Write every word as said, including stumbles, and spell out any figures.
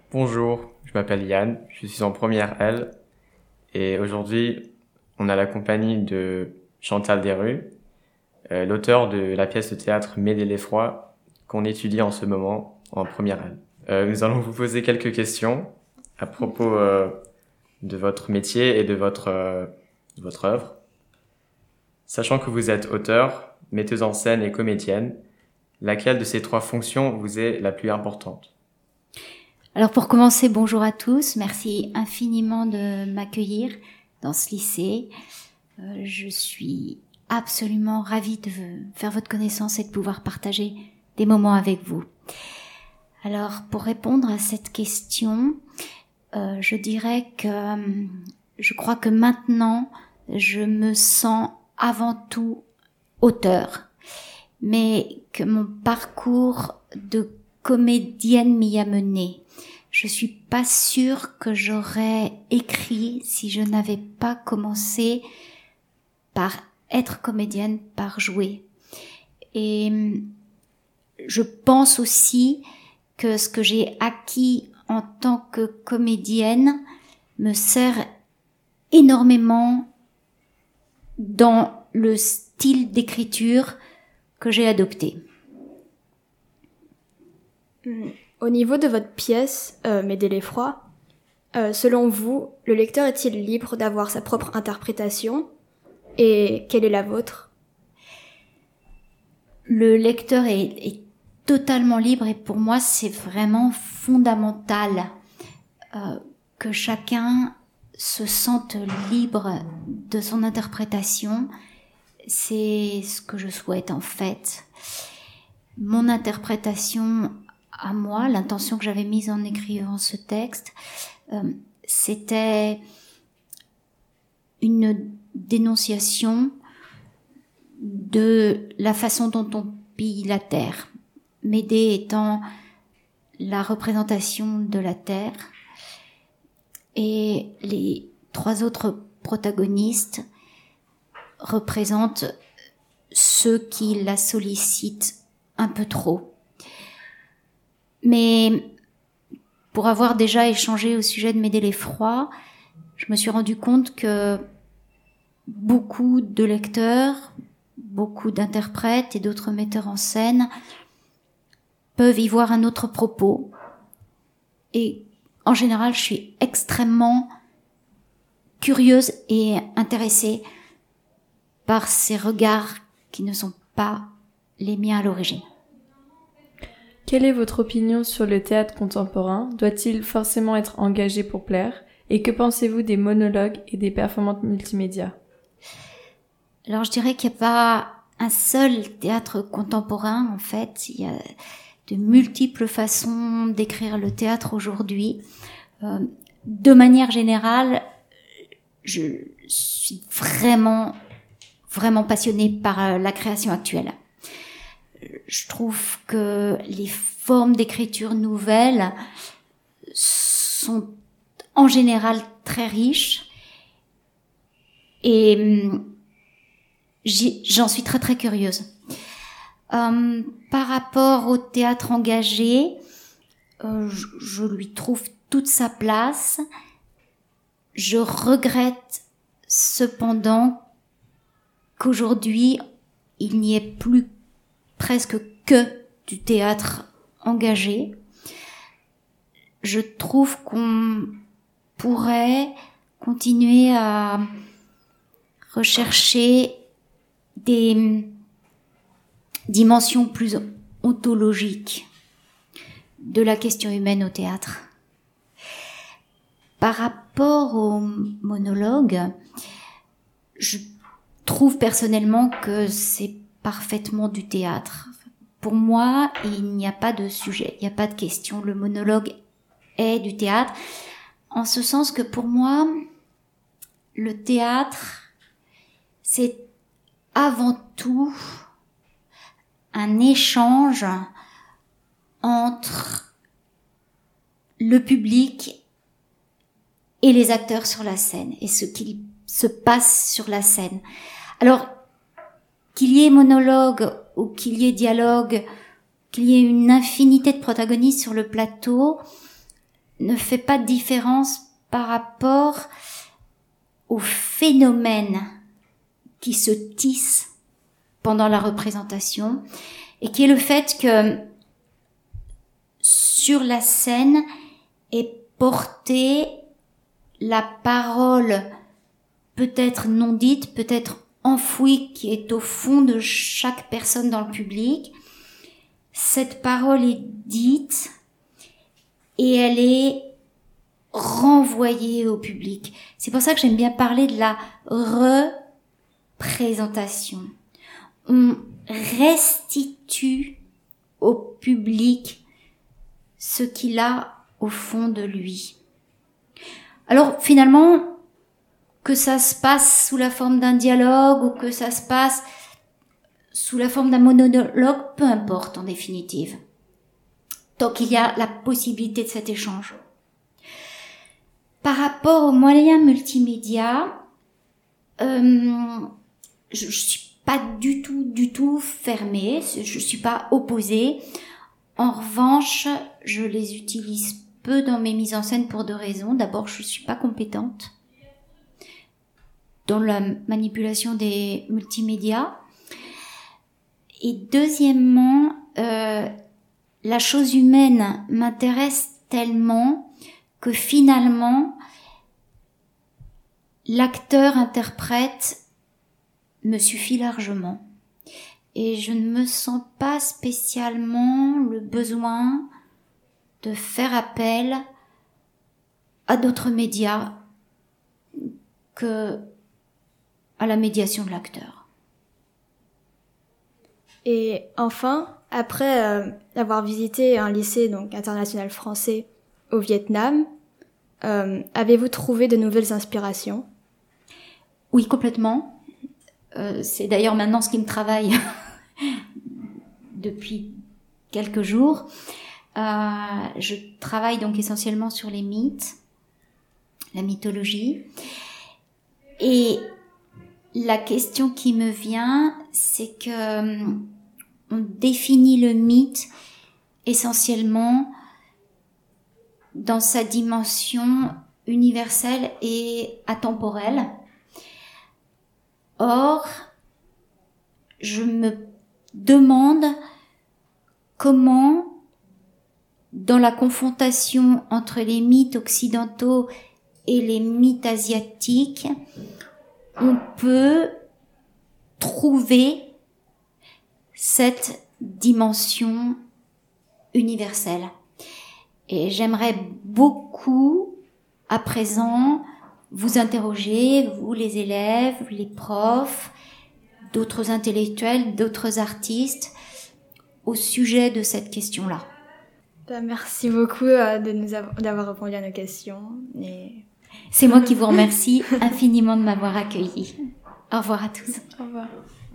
Bonjour, je m'appelle Yann, je suis en première L et aujourd'hui on a la compagnie de Chantal Desrues, euh, l'auteur de la pièce de théâtre Médée l'effroi qu'on étudie en ce moment en première L. Euh, nous allons vous poser quelques questions à propos euh, de votre métier et de votre, euh, de votre œuvre. Sachant que vous êtes auteur, metteuse en scène et comédienne, laquelle de ces trois fonctions vous est la plus importante ? Alors pour commencer, bonjour à tous. Merci infiniment de m'accueillir dans ce lycée. Euh, je suis absolument ravie de faire votre connaissance et de pouvoir partager des moments avec vous. Alors pour répondre à cette question, euh, je dirais que euh, je crois que maintenant je me sens avant tout auteur, mais que mon parcours de comédienne m'y a menée. Je suis pas sûre que j'aurais écrit si je n'avais pas commencé par être comédienne, par jouer. Et je pense aussi que ce que j'ai acquis en tant que comédienne me sert énormément dans le style d'écriture que j'ai adopté. Au niveau de votre pièce, euh, Médée l'effroi, euh, selon vous, le lecteur est-il libre d'avoir sa propre interprétation ? Et quelle est la vôtre ? Le lecteur est, est totalement libre et pour moi c'est vraiment fondamental euh, que chacun se sente libre de son interprétation. C'est ce que je souhaite en fait. Mon interprétation à moi, l'intention que j'avais mise en écrivant ce texte, euh, c'était une dénonciation de la façon dont on pille la terre. Médée étant la représentation de la terre et les trois autres protagonistes représentent ceux qui la sollicitent un peu trop. Mais pour avoir déjà échangé au sujet de Médée l'effroi, je me suis rendu compte que beaucoup de lecteurs, beaucoup d'interprètes et d'autres metteurs en scène peuvent y voir un autre propos. Et en général, je suis extrêmement curieuse et intéressée par ces regards qui ne sont pas les miens à l'origine. Quelle est votre opinion sur le théâtre contemporain ? Doit-il forcément être engagé pour plaire ? Et que pensez-vous des monologues et des performances multimédia ? Alors je dirais qu'il n'y a pas un seul théâtre contemporain en fait. Il y a de multiples façons d'écrire le théâtre aujourd'hui. Euh, de manière générale, je suis vraiment, vraiment passionnée par la création actuelle. Je trouve que les formes d'écriture nouvelles sont en général très riches et j'en suis très très curieuse. Euh, par rapport au théâtre engagé, euh, je, je lui trouve toute sa place. Je regrette cependant qu'aujourd'hui il n'y ait plus presque que du théâtre engagé. Je trouve qu'on pourrait continuer à rechercher des dimensions plus ontologiques de la question humaine au théâtre. Par rapport au monologue, je trouve personnellement que c'est parfaitement du théâtre. Pour moi, il n'y a pas de sujet, il n'y a pas de question. Le monologue est du théâtre, en ce sens que pour moi, le théâtre, c'est avant tout un échange entre le public et les acteurs sur la scène, et ce qu'il se passe sur la scène. Alors, qu'il y ait monologue ou qu'il y ait dialogue, qu'il y ait une infinité de protagonistes sur le plateau, ne fait pas de différence par rapport au phénomène qui se tisse pendant la représentation, et qui est le fait que sur la scène est portée la parole peut-être non dite, peut-être enfouie, qui est au fond de chaque personne dans le public. Cette parole est dite et elle est renvoyée au public. C'est pour ça que j'aime bien parler de la représentation. On restitue au public ce qu'il a au fond de lui. Alors finalement, que ça se passe sous la forme d'un dialogue ou que ça se passe sous la forme d'un monologue, peu importe en définitive, tant qu'il y a la possibilité de cet échange. Par rapport aux moyens multimédia, euh, je, je suis pas du tout, du tout fermée, je suis pas opposée. En revanche, je les utilise peu dans mes mises en scène pour deux raisons. D'abord, je suis pas compétente dans la manipulation des multimédias. Et deuxièmement, euh, la chose humaine m'intéresse tellement que finalement, l'acteur-interprète me suffit largement. Et je ne me sens pas spécialement le besoin de faire appel à d'autres médias que à la médiation de l'acteur. Et enfin, après euh, avoir visité un lycée donc international français au Vietnam, euh, avez-vous trouvé de nouvelles inspirations? Oui, complètement. Euh, c'est d'ailleurs maintenant ce qui me travaille depuis quelques jours. Euh, je travaille donc essentiellement sur les mythes, la mythologie. Et la question qui me vient, c'est que on définit le mythe essentiellement dans sa dimension universelle et atemporelle. Or, je me demande comment, dans la confrontation entre les mythes occidentaux et les mythes asiatiques, on peut trouver cette dimension universelle. Et j'aimerais beaucoup, à présent, vous interroger, vous les élèves, les profs, d'autres intellectuels, d'autres artistes, au sujet de cette question-là. Merci beaucoup de nous avoir, d'avoir répondu à nos questions. Et... C'est moi qui vous remercie infiniment de m'avoir accueilli. Au revoir à tous. Au revoir.